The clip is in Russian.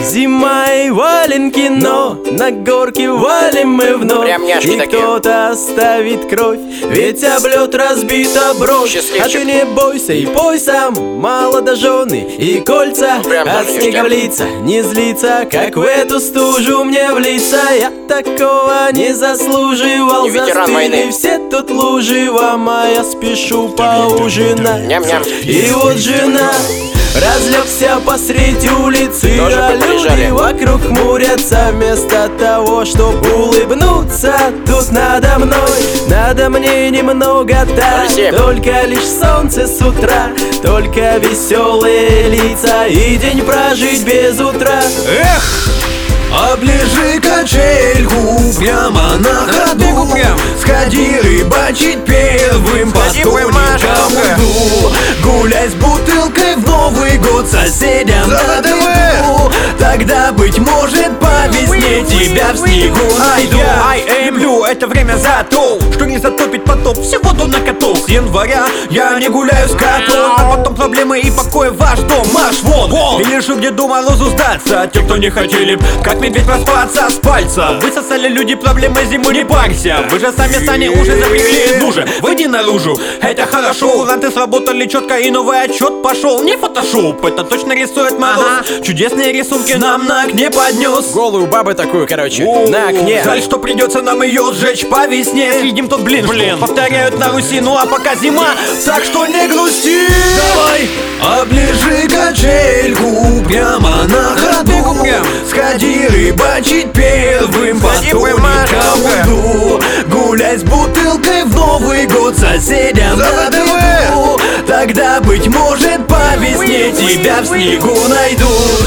Зима и валенки, но на горке валим мы вновь. И кто-то оставит кровь, ведь об лед разбита бровь. А ты не бойся и пой сам, молодожены и кольца. От снега в лица не злиться, как в эту стужу мне влиться. Я такого не заслуживал, застыли все тут лужи вам, а я спешу поужинать. И вот жена разлегся посреди улицы, а люди вокруг хмурятся. Вместо того, чтобы улыбнуться, тут надо мной, надо мне немного так. Только лишь солнце с утра, только веселые лица, и день прожить без утра. Эх! Оближи качельку прямо на ходу, сходи рыбачить первым по тоникам льду. Гуляй с бутылкой в Новый год соседям надыру. Тогда, быть может, по весне тебя в снегу найду. Я люблю это время за то, что не затопить потоп, всего-то на котов. С января я не гуляю с котом, а потом проблемы и покой ваш дом, марш вон. И лежу, где до морозу сдаться. Те, кто не хотели, как медведь проспаться с пальца. Высосали люди проблемы зимы, не парься. Вы же сами уже запрягли, ну же, выйди наружу. Это хорошо, куранты сработали четко, и новый отчет пошел. Не фотошоп, это точно рисует мороз. Чудесные рисунки нам на окне поднес. Голую бабы такую, короче, на окне. Жаль, что придется нам ее сжечь по весне. Съедим тот блин, повторяют на Руси. Ну а пока зима, так что не грусти. Давай, оближи качельку прямо на ходу, сходи рыбачить первым по тоникам льду. Гуляй с бутылкой в Новый год соседям надыру. Тогда, быть может, по весне тебя в снегу найду.